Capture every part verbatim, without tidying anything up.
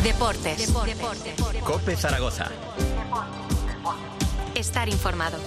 Deportes. Deportes. COPE Zaragoza. Estar informado.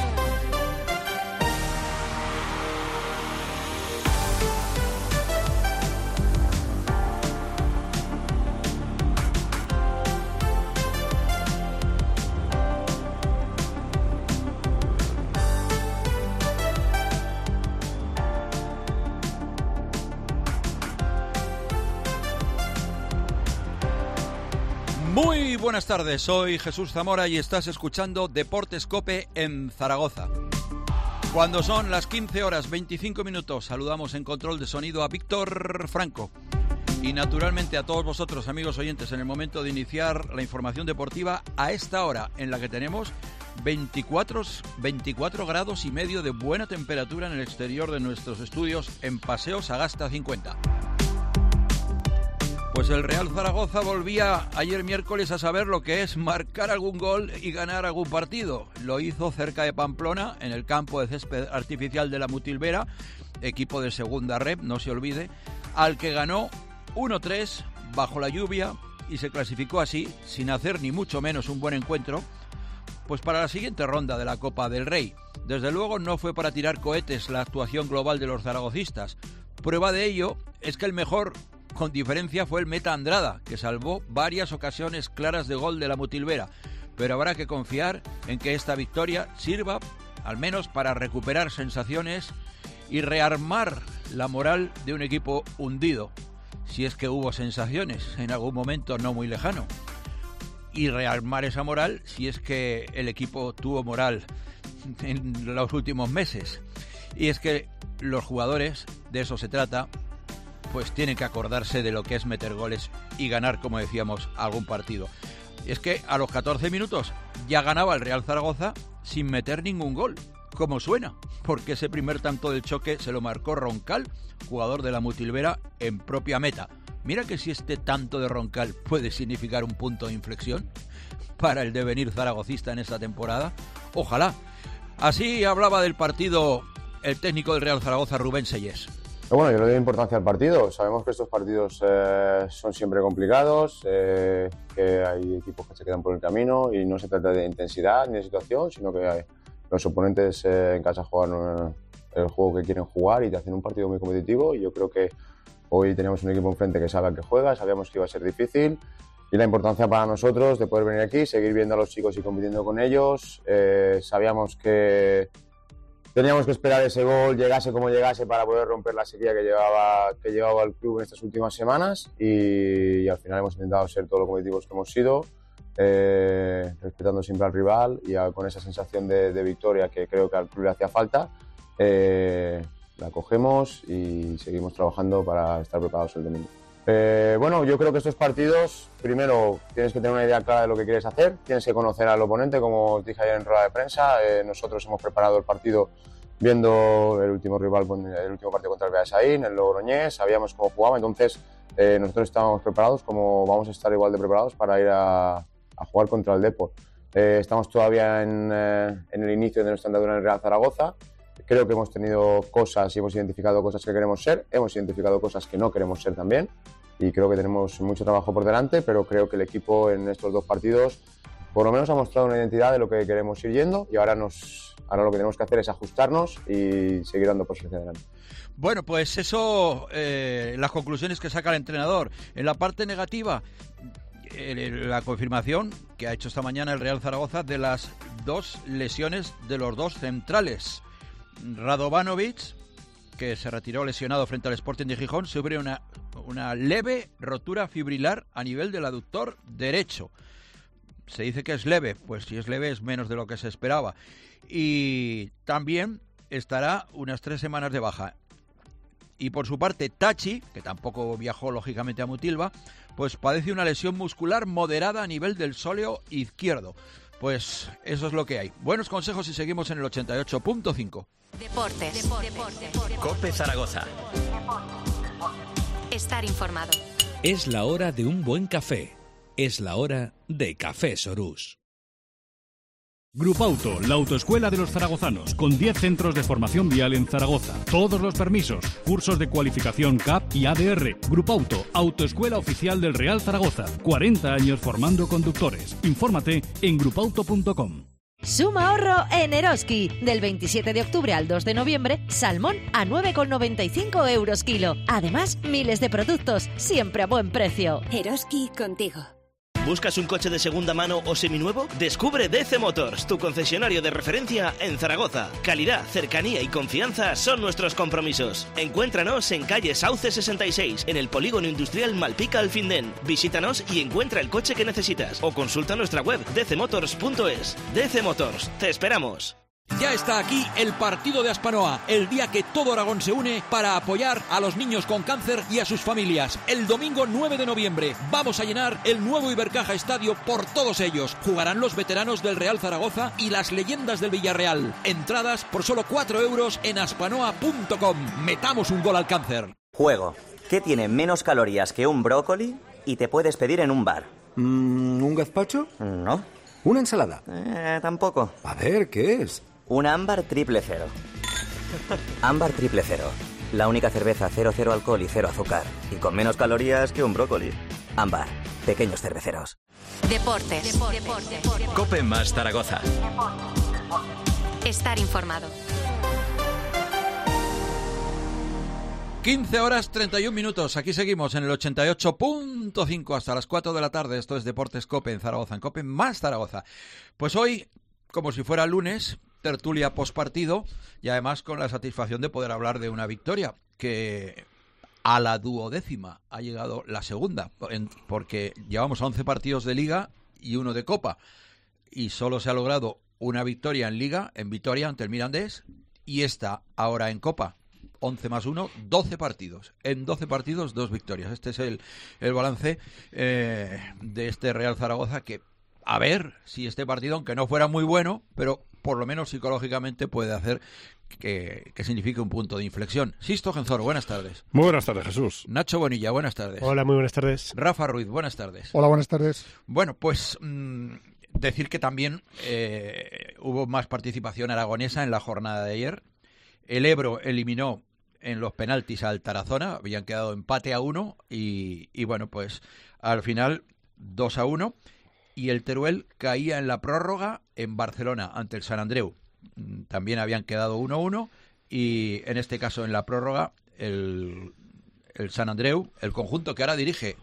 Muy buenas tardes, soy Jesús Zamora y estás escuchando Deportes COPE en Zaragoza. Cuando son las quince horas veinticinco minutos, saludamos en control de sonido a Víctor Franco. Y naturalmente a todos vosotros, amigos oyentes, en el momento de iniciar la información deportiva a esta hora en la que tenemos veinticuatro, veinticuatro grados y medio de buena temperatura en el exterior de nuestros estudios en Paseo Sagasta cincuenta. Pues el Real Zaragoza volvía ayer miércoles a saber lo que es marcar algún gol y ganar algún partido. Lo hizo cerca de Pamplona, en el campo de césped artificial de la Mutilvera, equipo de segunda rep, no se olvide, al que ganó uno tres bajo la lluvia y se clasificó así, sin hacer ni mucho menos un buen encuentro, pues para la siguiente ronda de la Copa del Rey. Desde luego no fue para tirar cohetes la actuación global de los zaragocistas. Prueba de ello es que el mejor, con diferencia, fue el meta Andrada, que salvó varias ocasiones claras de gol de la Mutilvera, pero habrá que confiar en que esta victoria sirva al menos para recuperar sensaciones y rearmar la moral de un equipo hundido, si es que hubo sensaciones en algún momento no muy lejano, y rearmar esa moral si es que el equipo tuvo moral en los últimos meses. Y es que los jugadores, de eso se trata, pues tienen que acordarse de lo que es meter goles y ganar, como decíamos, algún partido. Y es que a los catorce minutos ya ganaba el Real Zaragoza sin meter ningún gol, como suena, porque ese primer tanto del choque se lo marcó Roncal, jugador de la Mutilvera, en propia meta. Mira que si este tanto de Roncal puede significar un punto de inflexión para el devenir zaragocista en esta temporada, ojalá. Así hablaba del partido el técnico del Real Zaragoza, Rubén Sellés. Bueno, yo le doy importancia al partido. Sabemos que estos partidos eh, son siempre complicados, eh, que hay equipos que se quedan por el camino y no se trata de intensidad ni de situación, sino que hay, los oponentes eh, en casa juegan eh, el juego que quieren jugar y te hacen un partido muy competitivo. Y yo creo que hoy tenemos un equipo enfrente que sabe a qué juega, sabíamos que iba a ser difícil y la importancia para nosotros de poder venir aquí, seguir viendo a los chicos y compitiendo con ellos. Eh, sabíamos que teníamos que esperar ese gol, llegase como llegase, para poder romper la sequía que llevaba, que llevaba el club en estas últimas semanas y, y al final hemos intentado ser todo lo competitivos que hemos sido, eh, respetando siempre al rival y a, con esa sensación de, de victoria que creo que al club le hacía falta, eh, la cogemos y seguimos trabajando para estar preparados el domingo. Eh, bueno, yo creo que estos partidos, primero tienes que tener una idea clara de lo que quieres hacer, tienes que conocer al oponente, como os dije ayer en rueda de prensa. Eh, nosotros hemos preparado el partido viendo el último rival, el último partido contra el Beasaín, el Logroñés, sabíamos cómo jugaba, entonces eh, nosotros estábamos preparados como vamos a estar igual de preparados para ir a, a jugar contra el Depor. Eh, estamos todavía en, eh, en el inicio de nuestra andadura en el Real Zaragoza. Creo que hemos tenido cosas y hemos identificado cosas que queremos ser, hemos identificado cosas que no queremos ser también y creo que tenemos mucho trabajo por delante, pero creo que el equipo en estos dos partidos por lo menos ha mostrado una identidad de lo que queremos ir yendo y ahora, nos, ahora lo que tenemos que hacer es ajustarnos y seguir dando pasos hacia adelante. Bueno, pues eso, eh, las conclusiones que saca el entrenador. En la parte negativa, eh, la confirmación que ha hecho esta mañana el Real Zaragoza de las dos lesiones de los dos centrales. Radovanovic, que se retiró lesionado frente al Sporting de Gijón, sufre una, una leve rotura fibrilar a nivel del aductor derecho. Se dice que es leve, pues si es leve es menos de lo que se esperaba. Y también estará unas tres semanas de baja. Y por su parte, Tachi, que tampoco viajó lógicamente a Mutilva, pues padece una lesión muscular moderada a nivel del sóleo izquierdo. Pues eso es lo que hay. Buenos consejos y seguimos en el ochenta y ocho punto cinco. Deportes. Deportes. Deportes. COPE Zaragoza. Estar informado. Es la hora de un buen café. Es la hora de Café Sorús. Grupauto, la autoescuela de los zaragozanos, con diez centros de formación vial en Zaragoza. Todos los permisos, cursos de cualificación C A P y A D R. Grupauto, autoescuela oficial del Real Zaragoza. cuarenta años formando conductores. Infórmate en grupauto punto com. Suma ahorro en Eroski. Del veintisiete de octubre al dos de noviembre, salmón a nueve con noventa y cinco euros kilo. Además, miles de productos, siempre a buen precio. Eroski contigo. ¿Buscas un coche de segunda mano o seminuevo? Descubre D C Motors, tu concesionario de referencia en Zaragoza. Calidad, cercanía y confianza son nuestros compromisos. Encuéntranos en calle Sauce sesenta y seis, en el polígono industrial Malpica Alfindén. Visítanos y encuentra el coche que necesitas. O consulta nuestra web d c motors punto es. D C Motors, te esperamos. Ya está aquí el partido de Aspanoa, el día que todo Aragón se une para apoyar a los niños con cáncer y a sus familias. El domingo nueve de noviembre vamos a llenar el nuevo Ibercaja Estadio por todos ellos. Jugarán los veteranos del Real Zaragoza y las leyendas del Villarreal. Entradas por solo cuatro euros en aspanoa punto com. Metamos un gol al cáncer. Juego. ¿Qué tiene menos calorías que un brócoli y te puedes pedir en un bar? Mm, ¿Un gazpacho? No. ¿Una ensalada? Eh, tampoco. A ver, ¿qué es? Un ámbar triple cero. Ámbar triple cero. La única cerveza cero cero alcohol y cero azúcar. Y con menos calorías que un brócoli. Ámbar. Pequeños cerveceros. Deportes. Deportes. Cope más Zaragoza. Estar informado. quince horas treinta y un minutos. Aquí seguimos en el ochenta y ocho punto cinco hasta las cuatro de la tarde. Esto es Deportes Cope en Zaragoza, en Cope más Zaragoza. Pues hoy, como si fuera lunes, tertulia postpartido y además con la satisfacción de poder hablar de una victoria que a la duodécima ha llegado la segunda, porque llevamos once partidos de Liga y uno de Copa y solo se ha logrado una victoria en Liga, en Vitoria ante el Mirandés, y esta ahora en Copa. once más uno, doce partidos. En doce partidos, dos victorias. Este es el, el balance eh, de este Real Zaragoza que, a ver si este partido, aunque no fuera muy bueno, pero por lo menos psicológicamente puede hacer que, que signifique un punto de inflexión. Sisto Genzoro, buenas tardes. Muy buenas tardes, Jesús. Nacho Bonilla, buenas tardes. Hola, muy buenas tardes. Rafa Ruiz, buenas tardes. Hola, buenas tardes. Bueno, pues mmm, decir que también eh, hubo más participación aragonesa en la jornada de ayer. El Ebro eliminó en los penaltis al Tarazona, habían quedado empate a uno y, y bueno, pues al final dos a uno. Y el Teruel caía en la prórroga en Barcelona ante el Sant Andreu. También habían quedado uno a uno y en este caso en la prórroga el, el Sant Andreu, el conjunto que ahora dirige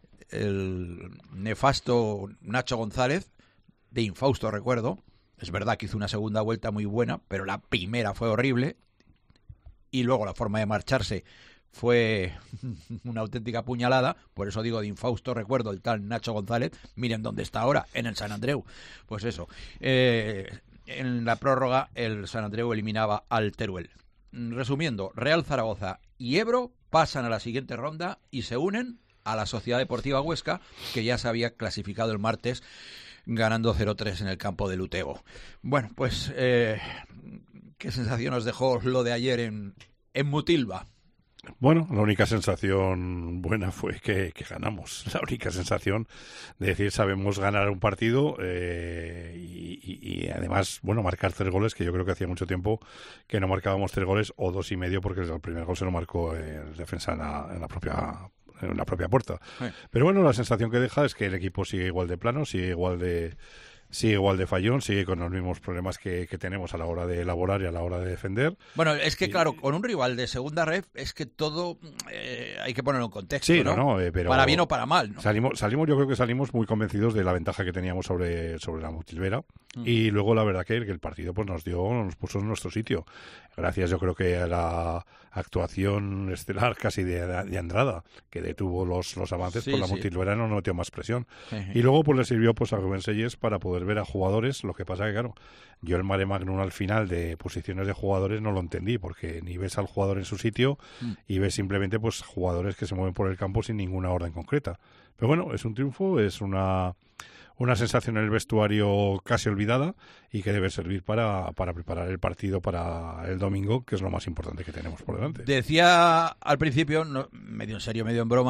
el nefasto Nacho González, de infausto recuerdo. Es verdad que hizo una segunda vuelta muy buena, pero la primera fue horrible y luego la forma de marcharse fue una auténtica puñalada, por eso digo de infausto recuerdo el tal Nacho González. Miren dónde está ahora, en el Sant Andreu. Pues eso, eh, en la prórroga el Sant Andreu eliminaba al Teruel. Resumiendo, Real Zaragoza y Ebro pasan a la siguiente ronda y se unen a la Sociedad Deportiva Huesca, que ya se había clasificado el martes ganando cero tres en el campo del Utebo. Bueno, pues eh, ¿qué sensación os dejó lo de ayer en, en Mutilva? Bueno, la única sensación buena fue que, que ganamos. La única sensación de decir sabemos ganar un partido eh, y, y, y además, bueno, marcar tres goles, que yo creo que hacía mucho tiempo que no marcábamos tres goles o dos y medio, porque el primer gol se lo marcó el defensa en la, en la propia en la propia puerta. Sí. Pero bueno, la sensación que deja es que el equipo sigue igual de plano, sigue igual de sigue igual de fallón, sigue con los mismos problemas que, que tenemos a la hora de elaborar y a la hora de defender. Bueno, es que y, claro, con un rival de segunda ref es que todo eh, hay que ponerlo en contexto, sí, ¿no? no, no eh, pero para bien o para mal, ¿no? Salimos, salimos, yo creo que salimos muy convencidos de la ventaja que teníamos sobre, sobre la Mutilvera mm. y luego la verdad que, que el partido pues nos dio, nos puso en nuestro sitio. Gracias yo creo que a la actuación estelar casi de, de Andrada, que detuvo los, los avances, sí, por la sí. Mutilvera no metió más presión. Sí. Y luego pues le sirvió pues a Rubén Seyes para poder ver a jugadores. Lo que pasa que claro, yo el mare magnum al final de posiciones de jugadores no lo entendí, porque ni ves al jugador en su sitio mm. y ves simplemente pues jugadores que se mueven por el campo sin ninguna orden concreta. Pero bueno, es un triunfo, es una una sensación en el vestuario casi olvidada y que debe servir para, para preparar el partido para el domingo, que es lo más importante que tenemos por delante. Decía al principio, no, medio en serio, medio en broma,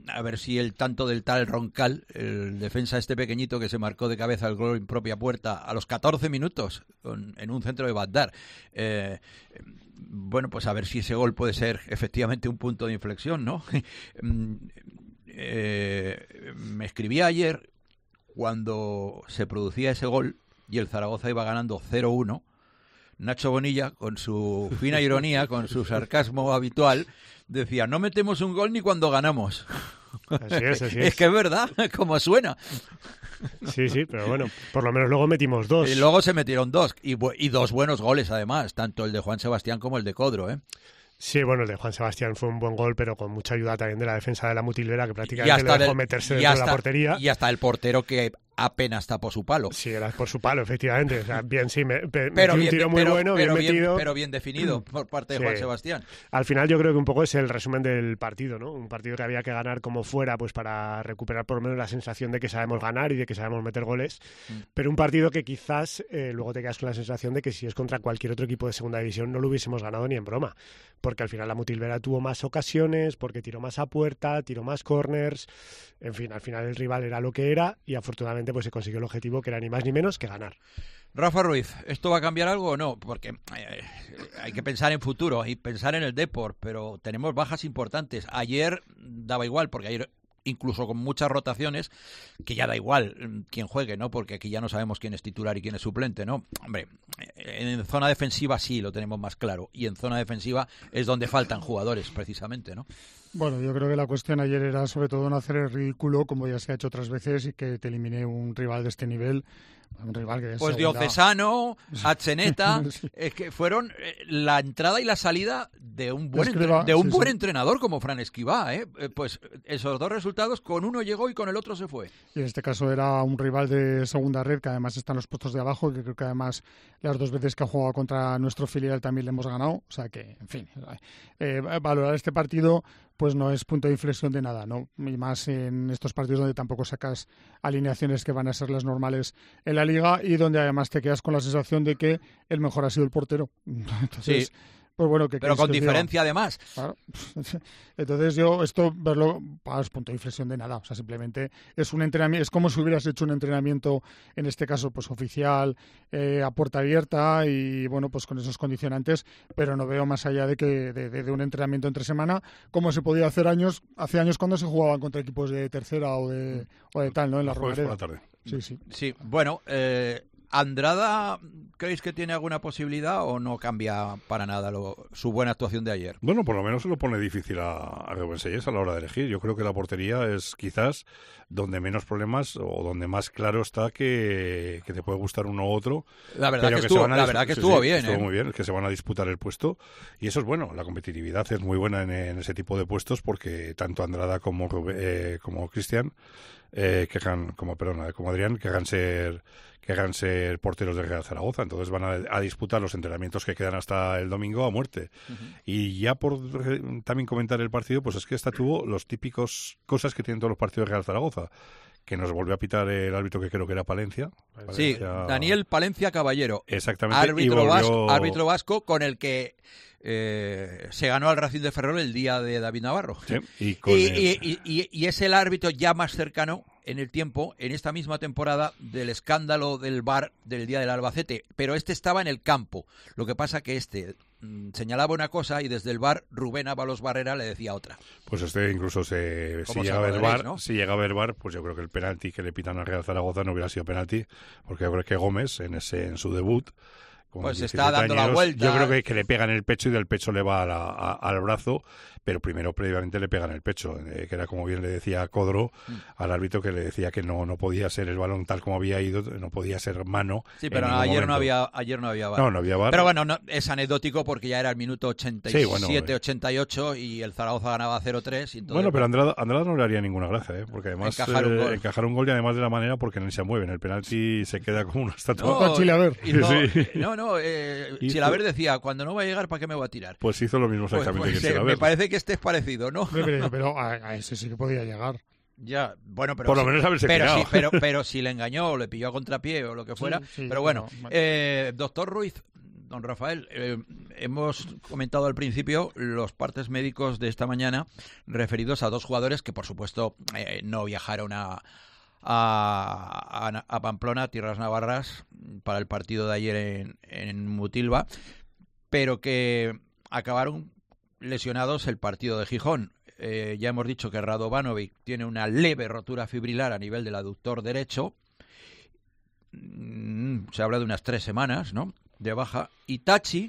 a ver si el tanto del tal Roncal, el defensa este pequeñito que se marcó de cabeza el gol en propia puerta a los catorce minutos con, en un centro de Bagdad, eh, bueno, pues a ver si ese gol puede ser efectivamente un punto de inflexión, ¿no? eh, me escribía ayer cuando se producía ese gol y el Zaragoza iba ganando cero uno, Nacho Bonilla, con su fina ironía, con su sarcasmo habitual, decía, no metemos un gol ni cuando ganamos. Así es, así es. Es que es verdad, como suena. Sí, sí, pero bueno, por lo menos luego metimos dos. Y luego se metieron dos, y, y dos buenos goles además, tanto el de Juan Sebastián como el de Codro, ¿eh? Sí, bueno, el de Juan Sebastián fue un buen gol, pero con mucha ayuda también de la defensa de la Mutilvera, que prácticamente le dejó del, meterse dentro hasta, de la portería. Y hasta el portero que apenas tapó su palo. Sí, era por su palo, efectivamente. O sea, bien, sí, me, me pero un bien, tiro muy pero, bueno, pero bien metido. Bien, pero bien definido por parte de sí. Juan Sebastián. Al final yo creo que un poco es el resumen del partido, ¿no? Un partido que había que ganar como fuera, pues para recuperar por lo menos la sensación de que sabemos ganar y de que sabemos meter goles. Mm. Pero un partido que quizás eh, luego te quedas con la sensación de que si es contra cualquier otro equipo de segunda división no lo hubiésemos ganado ni en broma. Porque al final la Mutilvera tuvo más ocasiones, porque tiró más a puerta, tiró más corners. En fin, al final el rival era lo que era y afortunadamente pues se consiguió el objetivo, que era ni más ni menos que ganar. Rafa Ruiz, ¿esto va a cambiar algo o no? Porque eh, hay que pensar en futuro y pensar en el Depor, pero tenemos bajas importantes. Ayer daba igual, porque ayer incluso con muchas rotaciones, que ya da igual quién juegue, ¿no? Porque aquí ya no sabemos quién es titular y quién es suplente, ¿no? Hombre, en zona defensiva sí lo tenemos más claro, y en zona defensiva es donde faltan jugadores, precisamente, ¿no? Bueno, yo creo que la cuestión ayer era sobre todo no hacer el ridículo, como ya se ha hecho otras veces, y que te elimine un rival de este nivel. Un rival que pues segunda... Diocesano, Atzeneta, sí. Es que fueron eh, la entrada y la salida de un buen, Escriba, entre... de un sí, buen sí. entrenador como Fran Escribá, ¿eh? Pues esos dos resultados, con uno llegó y con el otro se fue. Y en este caso era un rival de segunda red, que además está en los puestos de abajo, que creo que además las dos veces que ha jugado contra nuestro filial también le hemos ganado. O sea que, en fin, eh, valorar este partido pues no es punto de inflexión de nada, ¿no? Y más en estos partidos donde tampoco sacas alineaciones que van a ser las normales en la liga y donde además te quedas con la sensación de que el mejor ha sido el portero. Entonces, sí. Pues bueno, que pero con diferencia diga? Además. Claro. Entonces yo esto verlo es punto de inflexión de nada, o sea, simplemente es un entrenamiento, es como si hubieras hecho un entrenamiento, en este caso pues oficial, eh, a puerta abierta y bueno, pues con esos condicionantes, pero no veo más allá de que de, de, de un entrenamiento entre semana, como se podía hacer años, hace años cuando se jugaban contra equipos de tercera o de o de tal, ¿no? En la Romareda. Por la tarde. Sí, sí. Sí, bueno, eh ¿Andrada creéis que tiene alguna posibilidad o no cambia para nada lo, su buena actuación de ayer? Bueno, por lo menos se lo pone difícil a, a Rubén Sellés a la hora de elegir. Yo creo que la portería es quizás donde menos problemas o donde más claro está que, que te puede gustar uno u otro. La verdad pero que, que, estuvo, se van a la dis- verdad que sí, estuvo sí, bien. Estuvo ¿eh? muy bien, que se van a disputar el puesto y eso es bueno. La competitividad es muy buena en, en ese tipo de puestos porque tanto Andrada como, Rubén, eh, como Cristian eh, quejan, como, perdona, como Adrián, quejan ser... que hagan ser porteros de Real Zaragoza, entonces van a, a disputar los entrenamientos que quedan hasta el domingo a muerte. Uh-huh. Y ya por eh, también comentar el partido, pues es que esta tuvo los típicos cosas que tienen todos los partidos de Real Zaragoza, que nos volvió a pitar el árbitro que creo que era Palencia. Palencia... Sí, Daniel Palencia Caballero. Exactamente. Árbitro, y volvió... vasco, árbitro vasco con el que eh, se ganó al Racing de Ferrol el día de David Navarro. Sí, y, con y, el... y, y, y es el árbitro ya más cercano en el tiempo, en esta misma temporada, del escándalo del V A R del día del Albacete, pero este estaba en el campo. Lo que pasa que este mmm, señalaba una cosa y desde el V A R Rubén Ábalos Barrera le decía otra. Pues este incluso se, si llega a ver V A R, ¿no? Si llega a ver V A R, pues yo creo que el penalti que le pitan a Real Zaragoza no hubiera sido penalti, porque yo creo que Gómez en ese en su debut pues está dando años, la vuelta. Yo creo que, que le pega en el pecho y del pecho le va a la, a, al brazo, pero primero previamente le pega en el pecho, eh, que era como bien le decía Codro mm. al árbitro, que le decía que no no podía ser el balón tal como había ido, no podía ser mano. Sí, pero no, ayer momento. no había ayer no había V A R. No, no había V A R. Pero bueno, no, es anecdótico porque ya era el minuto ochenta y siete, sí, bueno, ochenta y ocho y el Zaragoza ganaba cero tres. Y bueno, pero Andrada, Andrada no le haría ninguna gracia, ¿eh? Porque además encajar un, eh, encajar un gol y además de la manera porque no se mueve. En el penalti se queda como una estatua. No, Chile, a ver. No, sí. no, no eh, Chilaver decía, cuando no va a llegar, ¿para qué me voy a tirar? Pues hizo lo mismo exactamente pues, pues, que Chilaver. Me parece que este es parecido, ¿no? Pero, pero a, a ese sí que podía llegar. Ya, bueno, pero por lo sí, menos haberse pero, tirado. sí, pero, pero si le engañó o le pilló a contrapié o lo que fuera. Sí, sí, pero bueno, no, eh, doctor Ruiz, don Rafael. Eh, hemos comentado al principio los partes médicos de esta mañana referidos a dos jugadores que, por supuesto, eh, no viajaron a, a, a, a Pamplona, tierras navarras, para el partido de ayer en, en Mutilva, pero que acabaron lesionados el partido de Gijón. Eh, ya hemos dicho que Radovanovic tiene una leve rotura fibrilar a nivel del aductor derecho. Mm, se habla de unas tres semanas, ¿no?, de baja. Y Tachi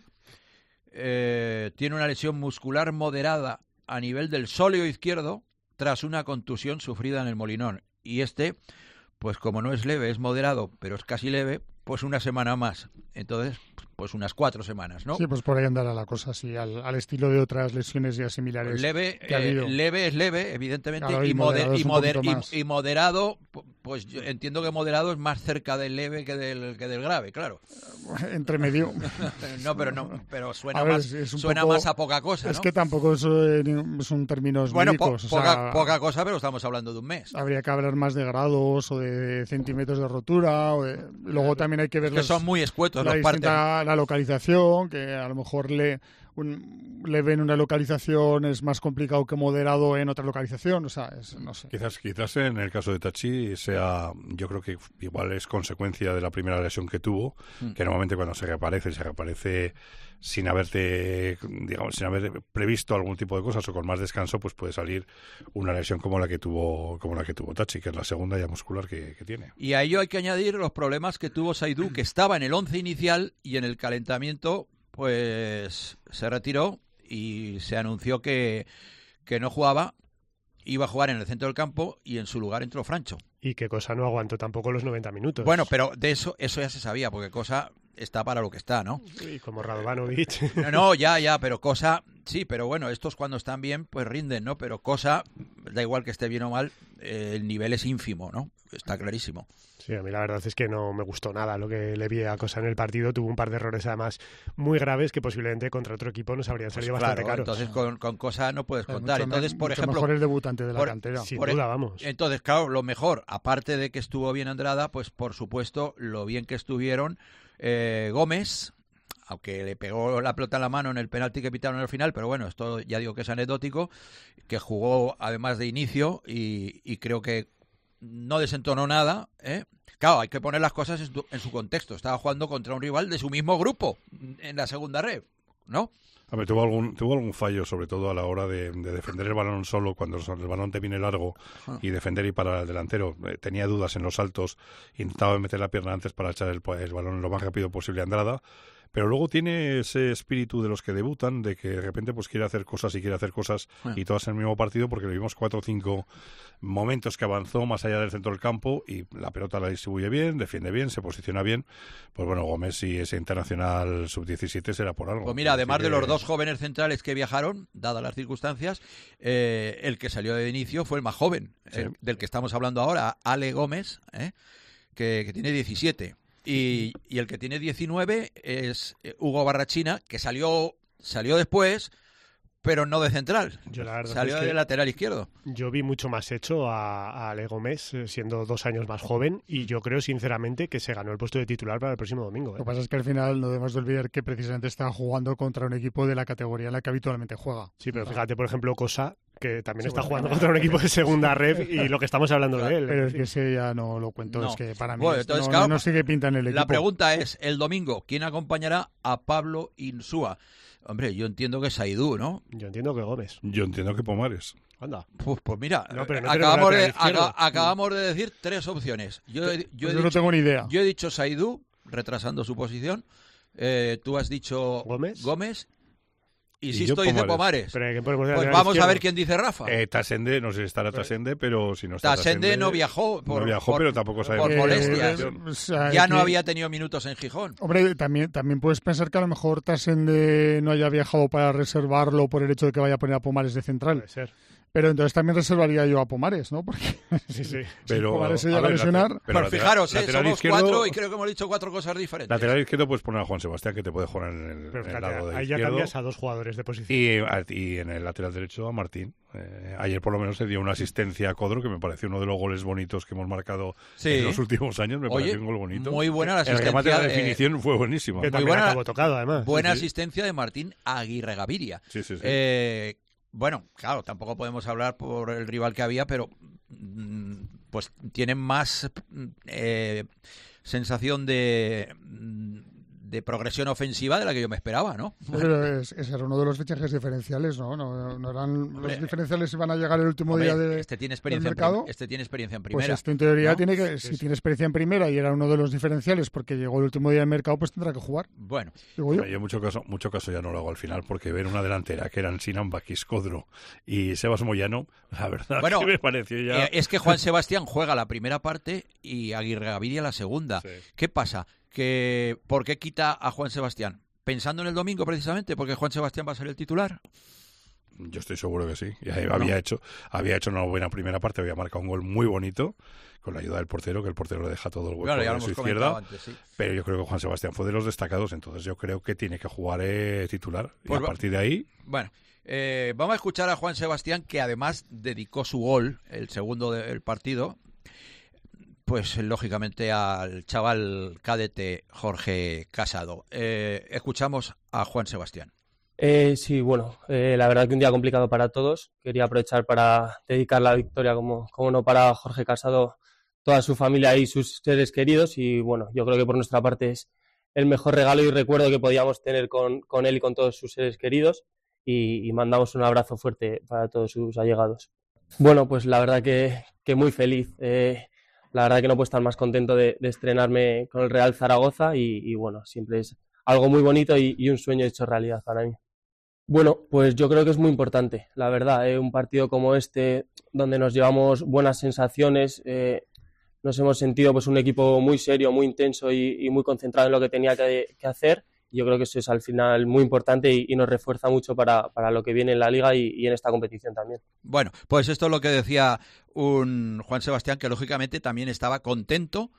eh, tiene una lesión muscular moderada a nivel del sóleo izquierdo tras una contusión sufrida en el Molinón. Y este, pues como no es leve, es moderado, pero es casi leve, pues una semana más. Entonces, pues unas cuatro semanas, ¿no? Sí, pues por ahí andará la cosa, sí, al, al estilo de otras lesiones ya similares. Leve, que ha eh, habido. leve es leve, evidentemente, Claro, y, y moder, moderado y, es un moder, poquito y, más. y moderado, pues yo entiendo que moderado es más cerca del leve que del, que del grave, claro. Entre medio. No, pero no, pero suena, A ver, más, es- es un suena poco- más a poca cosa, Es ¿no? que tampoco eso, eh, ni- son términos Bueno, po- médicos. o poca, sea, poca cosa, pero estamos hablando de un mes. habría que hablar más de grados o de centímetros de rotura. O de- Luego también hay que ver Que los- son muy escuetos la los partes. distinta- la localización, que a lo mejor le, un, le ven una localización es más complicado que moderado en otra localización. O sea, es- no sé. Quizás, quizás en el caso de Tachi sea, yo creo que igual es consecuencia de la primera lesión que tuvo, Mm. que normalmente cuando se reaparece, se reaparece sin haberte, digamos, sin haber previsto algún tipo de cosas o con más descanso, pues puede salir una lesión como la que tuvo, como la que tuvo Tachi, que es la segunda ya muscular que, que tiene. Y a ello hay que añadir los problemas que tuvo Saidú, que estaba en el once inicial y en el calentamiento pues se retiró y se anunció que, que no jugaba, iba a jugar en el centro del campo y en su lugar entró Francho. Y qué cosa no aguantó tampoco los noventa minutos. Bueno, pero de eso eso ya se sabía, porque Cosa está para lo que está, ¿no? Y como Radovanovic. No, no, ya, ya, pero Cosa, sí, pero bueno, estos cuando están bien, pues rinden, ¿no? Pero Cosa, da igual que esté bien o mal, eh, el nivel es ínfimo, ¿no? Está clarísimo. Sí, a mí la verdad es que no me gustó nada lo que le vi a Cosa en el partido. Tuvo un par de errores además muy graves que posiblemente contra otro equipo nos habrían salido Pues bastante claro, caros. entonces con, con Cosa no puedes Eh, contar. mucho me- Entonces, por mucho ejemplo, mejor el debutante de la por- cantera. Sin por- duda, vamos. Entonces, claro, lo mejor, aparte de que estuvo bien Andrada, pues por supuesto, lo bien que estuvieron eh, Gómez, aunque le pegó la pelota en la mano en el penalti que pitaron al final, pero bueno, esto ya digo que es anecdótico, que jugó además de inicio y, y creo que no desentonó nada, ¿eh? Claro, hay que poner las cosas en, tu- en su contexto. Estaba jugando contra un rival de su mismo grupo en la segunda red, ¿no? A ver, tuvo algún, tuvo algún fallo, sobre todo a la hora de, de defender el balón solo, cuando el balón te viene largo y defender y parar al delantero. Eh, tenía dudas en los saltos, intentaba meter la pierna antes para echar el, el balón lo más rápido posible a Andrada. Pero luego tiene ese espíritu de los que debutan, de que de repente pues quiere hacer cosas y quiere hacer cosas y todas en el mismo partido, porque le vimos cuatro o cinco momentos que avanzó más allá del centro del campo y la pelota la distribuye bien, defiende bien, se posiciona bien. Pues bueno, Gómez, si ese internacional sub diecisiete será por algo. Pues mira, además Así de que- los dos jóvenes centrales que viajaron, dadas las circunstancias, eh, el que salió de inicio fue el más joven, Sí. eh, del que estamos hablando ahora, Ale Gómez, eh, que, que tiene diecisiete. Y, y el que tiene diecinueve es eh, Hugo Barrachina, que salió salió después, pero no de central. Yo la verdad Salió es que de lateral izquierdo. Yo vi mucho más hecho a, a Ale Gómez, eh, siendo dos años más joven, y yo creo sinceramente que se ganó el puesto de titular para el próximo domingo. ¿eh? Lo que pasa es que al final no debemos de olvidar que precisamente está jugando contra un equipo de la categoría en la que habitualmente juega. Sí, pero fíjate, por ejemplo, Cosa, que también Sí, está bueno, jugando claro. contra un equipo de segunda red y lo que estamos hablando de él. Pero es que ese ya no lo cuento, No. es que para mí Bueno, es- entonces, no, claro, no sé qué pinta en el equipo. La pregunta es, el domingo, ¿quién acompañará a Pablo Insúa? Hombre, yo entiendo que es Saidú, ¿no? Yo entiendo que Gómez. Yo entiendo que Pomares. Anda. Pues, pues mira, No, pero no acabamos, tenemos de, lateral izquierdo. aca- acabamos de decir tres opciones. Yo, he- yo, he Pues yo no dicho, tengo ni idea. yo he dicho Saidú, retrasando su posición. Eh, tú has dicho Gómez. Gómez. Y Y Sisto yo dice Pomares. Pomares. Pero ¿quién ponemos de Pues lateral vamos a izquierdo? ver quién dice Rafa. Eh, Tasende, no sé si estará Tasende, pero si no está Tasende no viajó por, no viajó, por- pero tampoco sabemos. por Eh, molestias. o sea, Ya que- no había tenido minutos en Gijón. Hombre, también, también puedes pensar que a lo mejor Tasende no haya viajado para reservarlo por el hecho de que vaya a poner a Pomares de central. Puede ser. Pero entonces también reservaría yo a Pomares, ¿no? Porque sí, sí. Pero, si Pomares se a llega a ver, lesionar... lateral- pero Pero fijaros, eh, lateral somos izquierdo- cuatro y creo que hemos dicho cuatro cosas diferentes. Lateral izquierdo puedes poner a Juan Sebastián, que te puede jugar en el, Pero en el fíjate, lado de ahí ya izquierdo. cambias a dos jugadores de posición. Y, a- y en el lateral derecho a Martín. Eh, ayer por lo menos se dio una asistencia a Codro, que me pareció uno de los goles bonitos que hemos marcado Sí. en los últimos años. Me Oye, pareció un gol bonito. muy buena la El remate de la asistencia, eh, definición fue buenísimo. Que Muy también buena- acabó tocado, además. Buena Sí, sí. asistencia de Martín Aguirre Gaviria. Sí, sí, sí. Eh, bueno, claro, tampoco podemos hablar por el rival que había, pero mm, pues tienen más eh, sensación de, de progresión ofensiva de la que yo me esperaba, ¿no? Pero es- ese era uno de los fichajes diferenciales, ¿no? No, no eran Hombre, los diferenciales iban a llegar el último Hombre, día de, este tiene del experiencia en mercado. prim- este tiene experiencia en Pues primera. este en teoría ¿no? tiene que, si tiene experiencia en primera y era uno de los diferenciales porque llegó el último día del mercado, pues tendrá que jugar. Bueno, Digo yo. Bueno, yo mucho caso, mucho caso ya no lo hago al final, porque ver una delantera que eran Sinan Bakis, Codro y Sebas Moyano, la verdad Bueno, que me pareció ya... eh, es que Juan Sebastián juega la primera parte y Aguirre Gaviria la segunda. Sí. ¿Qué pasa? Que ¿por qué quita a Juan Sebastián? Pensando en el domingo precisamente, porque Juan Sebastián va a ser el titular. Yo estoy seguro que sí. Y ahí había hecho, había hecho una buena primera parte, había marcado un gol muy bonito con la ayuda del portero, que el portero le deja todo el hueco Claro, ya lo de su hemos comentado izquierda. antes, sí. Pero yo creo que Juan Sebastián fue de los destacados, entonces yo creo que tiene que jugar eh, titular. Pues y a va- partir de ahí, Bueno, eh, vamos a escuchar a Juan Sebastián, que además dedicó su gol, el segundo del partido, pues lógicamente al chaval cadete Jorge Casado. Eh, escuchamos a Juan Sebastián. Eh, sí, bueno, eh, la verdad que un día complicado para todos. Quería aprovechar para dedicar la victoria, como, como no, para Jorge Casado, toda su familia y sus seres queridos. Y bueno, yo creo que por nuestra parte es el mejor regalo y recuerdo que podíamos tener con, con él y con todos sus seres queridos. Y, y mandamos un abrazo fuerte para todos sus allegados. Bueno, pues la verdad que, que muy feliz. Eh, la verdad que no puedo estar más contento de, de estrenarme con el Real Zaragoza y, y bueno, siempre es algo muy bonito y, y un sueño hecho realidad para mí. Bueno, pues yo creo que es muy importante, la verdad, eh, un partido como este, donde nos llevamos buenas sensaciones, eh, nos hemos sentido pues un equipo muy serio, muy intenso y, y muy concentrado en lo que tenía que, que hacer. Yo creo que eso es al final muy importante y, y nos refuerza mucho para, para lo que viene en la Liga y, y en esta competición también. Bueno, pues esto es lo que decía un Juan Sebastián, que lógicamente también estaba contento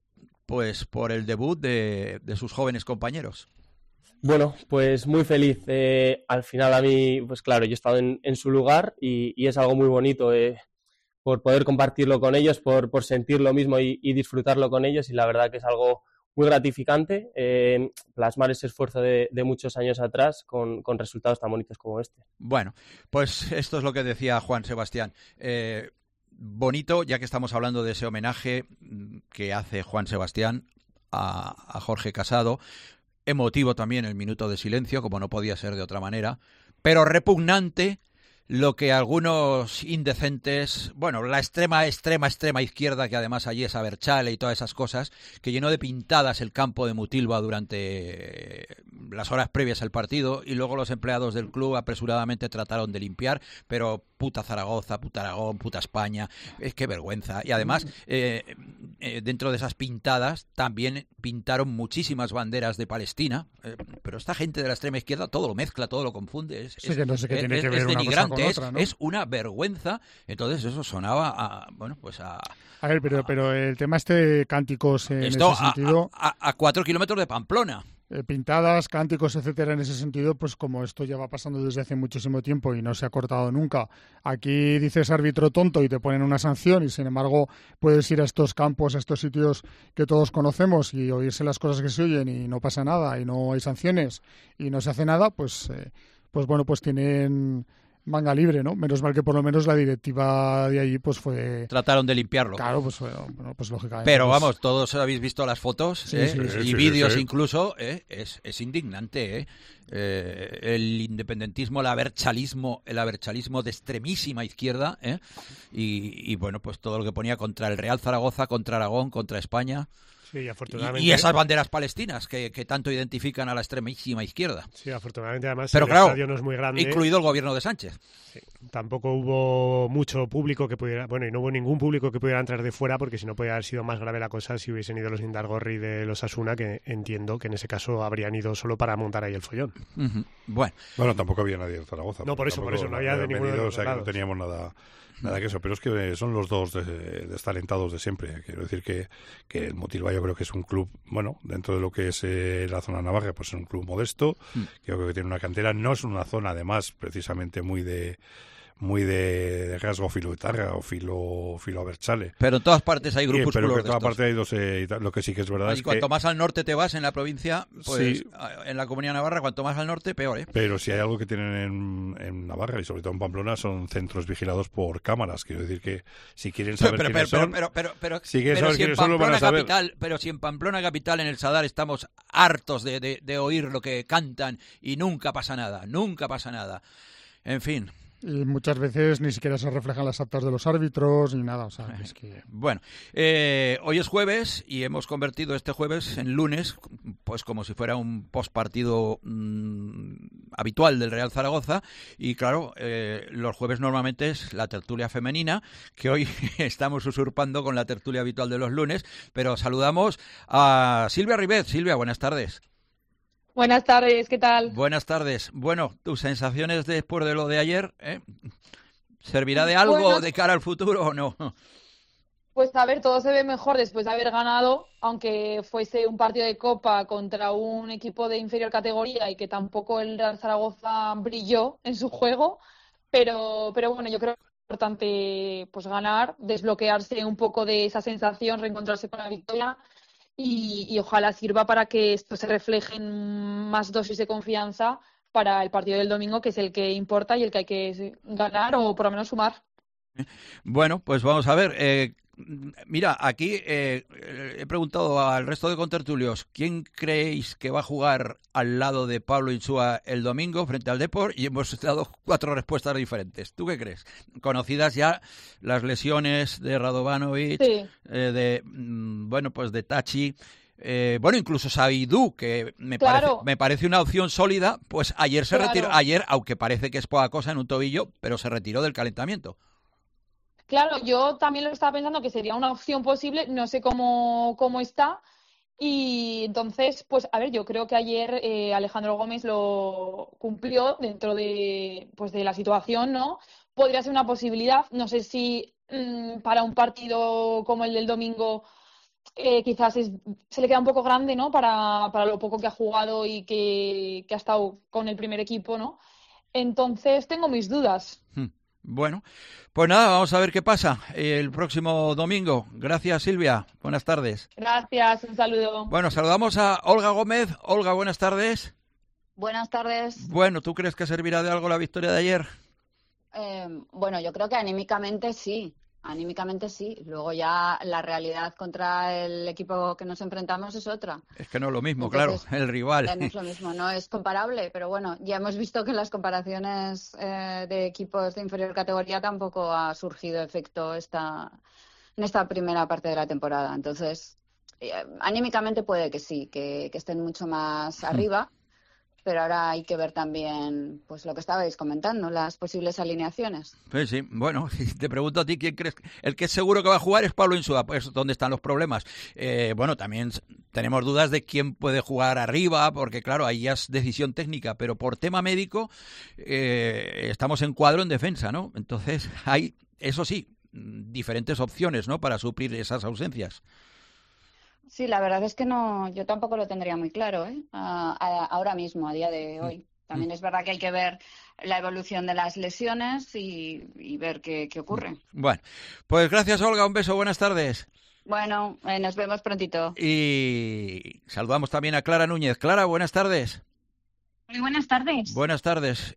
pues por el debut de, de sus jóvenes compañeros. Bueno, pues muy feliz. Eh, al final a mí, pues claro, yo he estado en, en su lugar y, y es algo muy bonito eh, por poder compartirlo con ellos, por, por sentir lo mismo y, y disfrutarlo con ellos, y la verdad que es algo muy gratificante eh, plasmar ese esfuerzo de, de muchos años atrás con, con resultados tan bonitos como este. Bueno, pues esto es lo que decía Juan Sebastián. Eh, bonito, ya que estamos hablando de ese homenaje que hace Juan Sebastián a, a Jorge Casado. Emotivo también el minuto de silencio, como no podía ser de otra manera, pero repugnante lo que algunos indecentes, bueno, la extrema, extrema, extrema izquierda, que además allí es Aberchale y todas esas cosas, que llenó de pintadas el campo de Mutilva durante las horas previas al partido, y luego los empleados del club apresuradamente trataron de limpiar, pero puta Zaragoza, puta Aragón, puta España, es que vergüenza. Y además, eh, eh, dentro de esas pintadas también pintaron muchísimas banderas de Palestina, eh, pero esta gente de la extrema izquierda todo lo mezcla, todo lo confunde, es, Sí, que no sé qué es, tiene es, que ver es una cosa denigrante, con es, otra, ¿no? es una vergüenza. Entonces eso sonaba a, bueno, pues a... A ver, pero, pero el tema este de cánticos en Esto ese a, sentido... a, a cuatro kilómetros de Pamplona. Eh, pintadas, cánticos, etcétera, en ese sentido, pues como esto ya va pasando desde hace muchísimo tiempo y no se ha cortado nunca. Aquí dices árbitro tonto y te ponen una sanción, y sin embargo puedes ir a estos campos, a estos sitios que todos conocemos y oírse las cosas que se oyen y no pasa nada y no hay sanciones y no se hace nada, pues, eh, pues bueno, pues tienen manga libre, ¿no? Menos mal que por lo menos la directiva de allí pues fue... Trataron de limpiarlo. Claro, pues bueno, pues lógicamente. Pero pues... vamos, todos habéis visto las fotos Sí, ¿eh? sí, sí, y sí, vídeos sí, sí. incluso, ¿eh? es, es indignante. ¿eh? Eh, el independentismo, el aberchalismo, el aberchalismo de extremísima izquierda, ¿eh? y, y bueno, pues todo lo que ponía contra el Real Zaragoza, contra Aragón, contra España. Sí, afortunadamente. Y, y esas banderas palestinas que, que tanto identifican a la extremísima izquierda. Sí, afortunadamente además Pero el claro, estadio no es muy grande. Incluido el gobierno de Sánchez. Sí, tampoco hubo mucho público que pudiera, bueno, y no hubo ningún público que pudiera entrar de fuera, porque si no podía haber sido más grave la cosa si hubiesen ido los Indargorri de los Asuna, que entiendo que en ese caso habrían ido solo para montar ahí el follón. Uh-huh. Bueno. Bueno, tampoco había nadie en Zaragoza. No, por eso, por eso, no había de ninguno de los O sea, que no lados. teníamos nada... Nada que eso, pero es que son los dos des- destalentados de siempre. Quiero decir que, que el Motilva yo creo que es un club, bueno, dentro de lo que es eh, la zona navarra, pues es un club modesto. Mm. Creo que tiene una cantera. No es una zona, además, precisamente muy de muy de, de rasgo filoetarra o filo, filo abertzale. Pero en todas partes hay grupos. Pero que en todas partes hay dos. Eh, lo que sí que es verdad y es cuanto que... más al norte te vas en la provincia, pues sí, en la Comunidad de Navarra, cuanto más al norte, peor, ¿eh? Pero si hay algo que tienen en, en Navarra y sobre todo en Pamplona son centros vigilados por cámaras. Quiero decir que si quieren saber pero, quiénes pero, son... Pero, pero, pero, pero, si quieren pero saber si quiénes en son, lo van Pamplona a saber. capital, pero si en Pamplona capital, en el Sadar, estamos hartos de, de, de oír lo que cantan y nunca pasa nada, nunca pasa nada. En fin... Y muchas veces ni siquiera se reflejan las actas de los árbitros ni nada. O sea, es que... Bueno, eh, hoy es jueves y hemos convertido este jueves en lunes, pues como si fuera un postpartido mmm, habitual del Real Zaragoza. Y claro, eh, los jueves normalmente es la tertulia femenina, que hoy estamos usurpando con la tertulia habitual de los lunes. Pero saludamos a Silvia Ribet. Silvia, buenas tardes. Buenas tardes, ¿qué tal? Buenas tardes. Bueno, tus sensaciones después de lo de ayer, ¿eh? ¿Servirá de algo bueno, de cara al futuro o no? Pues a ver, todo se ve mejor después de haber ganado, aunque fuese un partido de Copa contra un equipo de inferior categoría y que tampoco el Real Zaragoza brilló en su juego, pero, pero bueno, yo creo que es importante pues ganar, desbloquearse un poco de esa sensación, reencontrarse con la victoria. Y, y ojalá sirva para que esto se refleje en más dosis de confianza para el partido del domingo, que es el que importa y el que hay que ganar o por lo menos sumar. Bueno, pues vamos a ver. Eh, mira, aquí eh, he preguntado al resto de contertulios, ¿quién creéis que va a jugar al lado de Pablo Insúa el domingo frente al Depor? Y hemos dado cuatro respuestas diferentes. ¿Tú qué crees? Conocidas ya las lesiones de Radovanovic, sí. eh, de mm, bueno, pues de Tachi. Eh, bueno, incluso Saidú, que me, claro. parece, me parece una opción sólida, pues ayer se claro. retiró, ayer, aunque parece que es poca cosa en un tobillo, pero se retiró del calentamiento. Claro, yo también lo estaba pensando que sería una opción posible, no sé cómo, cómo está. Y entonces, pues a ver, yo creo que ayer eh, Alejandro Gómez lo cumplió dentro de, pues, de la situación, ¿no? Podría ser una posibilidad, no sé si mmm, para un partido como el del domingo eh, quizás es, se le queda un poco grande, ¿no? Para, para lo poco que ha jugado y que, que ha estado con el primer equipo, ¿no? Entonces tengo mis dudas. Hmm. Bueno, pues nada, vamos a ver qué pasa el próximo domingo. Gracias, Silvia. Buenas tardes. Gracias, un saludo. Bueno, saludamos a Olga Gómez. Olga, buenas tardes. Buenas tardes. Bueno, ¿tú crees que servirá de algo la victoria de ayer? Eh, bueno, yo creo que anímicamente sí. Anímicamente sí. Luego ya la realidad contra el equipo que nos enfrentamos es otra. Es que no es lo mismo, Entonces, claro, el rival. No es lo mismo, no es comparable, pero bueno, ya hemos visto que en las comparaciones eh, de equipos de inferior categoría tampoco ha surgido efecto esta, en esta primera parte de la temporada. Entonces, eh, anímicamente puede que sí, que, que estén mucho más arriba. Pero ahora hay que ver también pues lo que estabais comentando, las posibles alineaciones. Sí, sí. Bueno, te pregunto a ti, ¿quién crees? El que es seguro que va a jugar es Pablo Insúa, pues ¿dónde están los problemas? Eh, bueno, también tenemos dudas de quién puede jugar arriba, porque claro, ahí ya es decisión técnica, pero por tema médico eh, estamos en cuadro en defensa, ¿no? Entonces hay, eso sí, diferentes opciones, ¿no? Para suplir esas ausencias. Sí, la verdad es que no, yo tampoco lo tendría muy claro, ¿eh? A, a, ahora mismo, a día de hoy. También es verdad que hay que ver la evolución de las lesiones y, y ver qué, qué ocurre. Bueno, pues gracias, Olga, un beso, buenas tardes. Bueno, eh, nos vemos prontito. Y saludamos también a Clara Núñez. Clara, buenas tardes. Muy buenas tardes. Buenas tardes.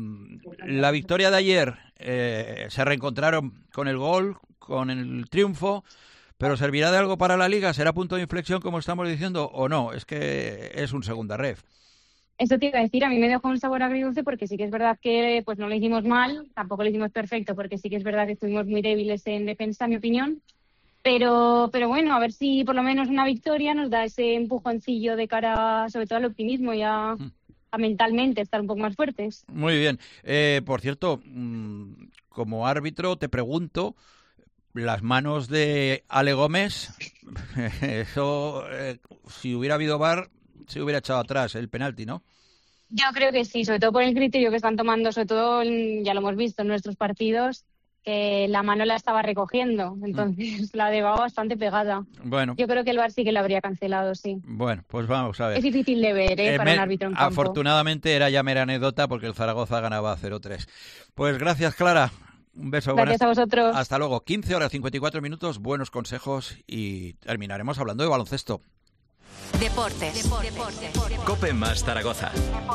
La victoria de ayer, eh, se reencontraron con el gol, con el triunfo. ¿Pero servirá de algo para la Liga? ¿Será punto de inflexión, como estamos diciendo, o no? Es que es un segunda ref. Eso te iba a decir, a mí me dejó un sabor agridulce porque sí que es verdad que pues no lo hicimos mal, tampoco lo hicimos perfecto porque sí que es verdad que estuvimos muy débiles en defensa, en mi opinión. Pero, pero bueno, a ver si por lo menos una victoria nos da ese empujoncillo de cara, sobre todo al optimismo y a, a mentalmente estar un poco más fuertes. Muy bien. Eh, por cierto, como árbitro te pregunto, las manos de Ale Gómez, eso, eh, si hubiera habido V A R, se hubiera echado atrás el penalti, ¿no? Yo creo que sí, sobre todo por el criterio que están tomando, sobre todo, ya lo hemos visto en nuestros partidos, que la mano la estaba recogiendo, entonces mm. la dejaba bastante pegada. Bueno. Yo creo que el V A R sí que lo habría cancelado, sí. Bueno, pues vamos a ver. Es difícil de ver, ¿eh? eh para me, un árbitro en campo. Afortunadamente era ya mera anécdota porque el Zaragoza ganaba cero tres. Pues gracias, Clara. Un beso. Gracias buenas... a vosotros. Hasta luego. quince horas cincuenta y cuatro minutos, buenos consejos y terminaremos hablando de baloncesto. Deportes. Deportes. Deportes. COPE más Zaragoza.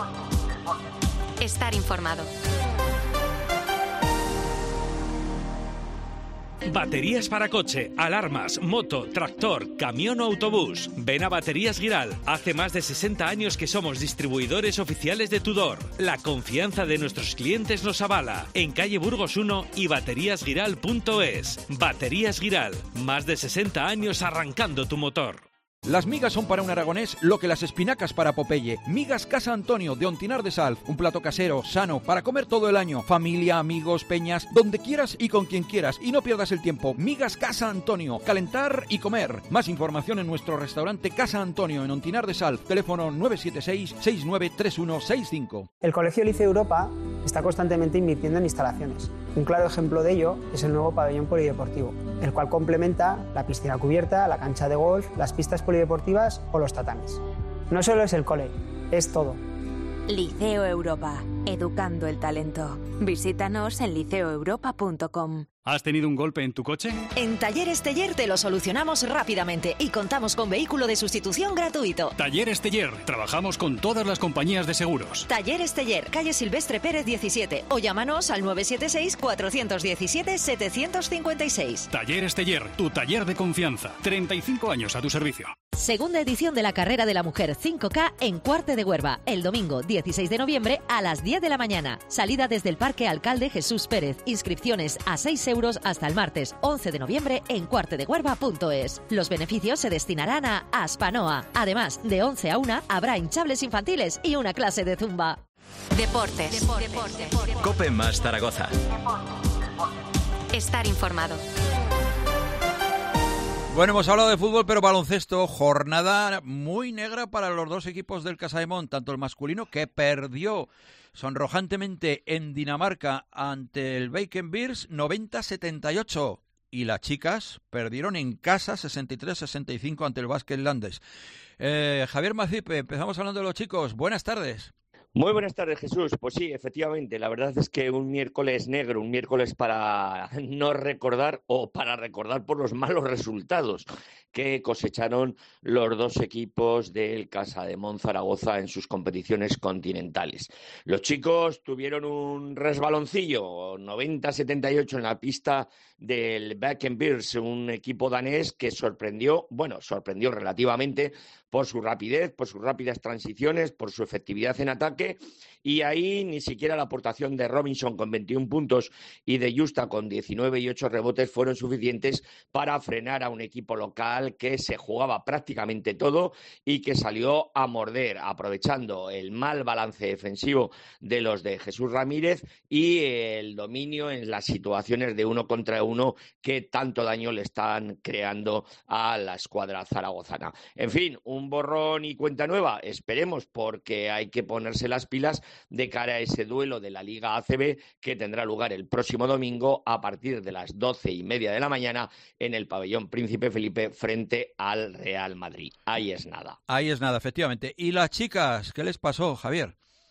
Estar informado. Baterías para coche, alarmas, moto, tractor, camión o autobús. Ven a Baterías Giral. Hace más de sesenta años que somos distribuidores oficiales de Tudor. La confianza de nuestros clientes nos avala. En calle Burgos uno y baterías giral punto es. Baterías Giral. Más de sesenta años arrancando tu motor. Las migas son para un aragonés lo que las espinacas para Popeye. Migas Casa Antonio de Ontinar de Salv. Un plato casero, sano, para comer todo el año. Familia, amigos, peñas, donde quieras y con quien quieras. Y no pierdas el tiempo. Migas Casa Antonio. Calentar y comer. Más información en nuestro restaurante Casa Antonio en Ontinar de Salv. Teléfono nueve siete seis, seis nueve tres uno seis cinco. El Colegio Liceo Europa está constantemente invirtiendo en instalaciones. Un claro ejemplo de ello es el nuevo pabellón polideportivo, el cual complementa la piscina cubierta, la cancha de golf, las pistas polideportivas o los tatamis. No solo es el cole, es todo. Liceo Europa, educando el talento. Visítanos en liceo europa punto com. ¿Has tenido un golpe en tu coche? En Talleres Teller te lo solucionamos rápidamente y contamos con vehículo de sustitución gratuito. Talleres Teller. Trabajamos con todas las compañías de seguros. Talleres Teller, calle Silvestre Pérez diecisiete o llámanos al nueve siete seis, cuatro uno siete, siete cinco seis. Talleres Teller, tu taller de confianza. treinta y cinco años a tu servicio. Segunda edición de la Carrera de la Mujer cinco K en Cuarte de Huerva, el domingo dieciséis de noviembre a las diez de la mañana. Salida desde el Parque Alcalde Jesús Pérez. Inscripciones a seis euros hasta el martes once de noviembre en cuarte de huerva punto es. Los beneficios se destinarán a Aspanoa. Además, de once a una habrá hinchables infantiles y una clase de zumba. Deportes. Deportes. Deportes. COPE más Zaragoza. Estar informado. Bueno, hemos hablado de fútbol, pero baloncesto, jornada muy negra para los dos equipos del Casaemón, tanto el masculino, que perdió sonrojantemente en Dinamarca ante el Bacon Bears noventa a setenta y ocho, y las chicas perdieron en casa sesenta y tres a sesenta y cinco ante el Basket Landes. Eh, Javier Macipe, empezamos hablando de los chicos. Buenas tardes. Muy buenas tardes, Jesús. Pues sí, efectivamente, la verdad es que un miércoles negro, un miércoles para no recordar o para recordar por los malos resultados que cosecharon los dos equipos del Casademón Zaragoza en sus competiciones continentales. Los chicos tuvieron un resbaloncillo, noventa a setenta y ocho en la pista del Bacon Bears, un equipo danés que sorprendió, bueno, sorprendió relativamente por su rapidez, por sus rápidas transiciones, por su efectividad en ataque, y ahí ni siquiera la aportación de Robinson con veintiún puntos y de Justa con diecinueve y ocho rebotes fueron suficientes para frenar a un equipo local que se jugaba prácticamente todo y que salió a morder, aprovechando el mal balance defensivo de los de Jesús Ramírez y el dominio en las situaciones de uno contra uno que tanto daño le están creando a la escuadra zaragozana. En fin, un borrón y cuenta nueva, esperemos, porque hay que ponerse las pilas de cara a ese duelo de la Liga A C B que tendrá lugar el próximo domingo a partir de las doce y media de la mañana en el pabellón Príncipe Felipe frente al Real Madrid. Ahí es nada. Ahí es nada, efectivamente. ¿Y las chicas? ¿Qué les pasó, Javier?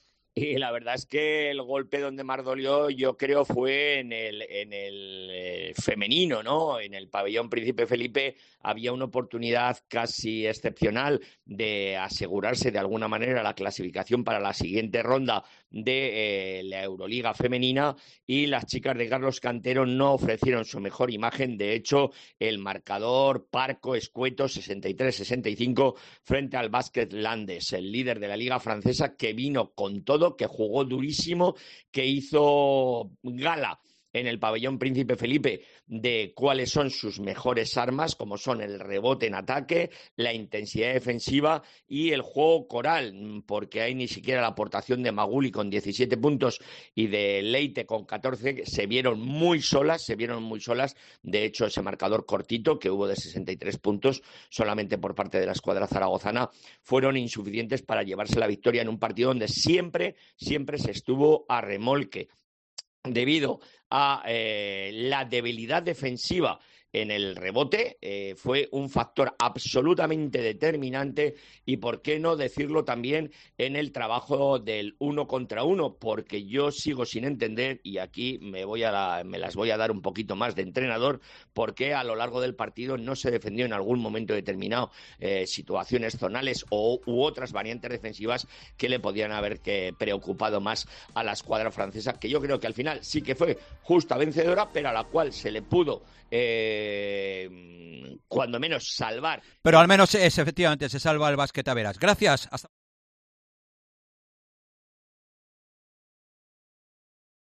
Y la verdad es que el golpe donde más dolió, yo creo, fue en el, en el eh, femenino, ¿no? En el pabellón Príncipe Felipe había una oportunidad casi excepcional de asegurarse de alguna manera la clasificación para la siguiente ronda de eh, la Euroliga femenina, y las chicas de Carlos Cantero no ofrecieron su mejor imagen. De hecho, el marcador parco, escueto, sesenta y tres a sesenta y cinco frente al Basket Landes, el líder de la liga francesa, que vino con todo, que jugó durísimo, que hizo gala en el pabellón Príncipe Felipe de cuáles son sus mejores armas, como son el rebote en ataque, la intensidad defensiva y el juego coral, porque hay ni siquiera la aportación de Maguli con diecisiete puntos y de Leite con catorce, se vieron muy solas, se vieron muy solas. De hecho, ese marcador cortito que hubo de sesenta y tres puntos solamente por parte de la escuadra zaragozana fueron insuficientes para llevarse la victoria en un partido donde siempre, siempre se estuvo a remolque debido a eh, la debilidad defensiva en el rebote. Eh, fue un factor absolutamente determinante y, por qué no decirlo, también en el trabajo del uno contra uno, porque yo sigo sin entender, y aquí me, voy a la, me las voy a dar un poquito más de entrenador, por qué a lo largo del partido no se defendió en algún momento determinado eh, situaciones zonales o, u otras variantes defensivas que le podían haber que preocupado más a la escuadra francesa, que yo creo que al final sí que fue justa vencedora, pero a la cual se le pudo eh, cuando menos salvar. Pero al menos es, efectivamente se salva el Basquetaveras. Gracias. Hasta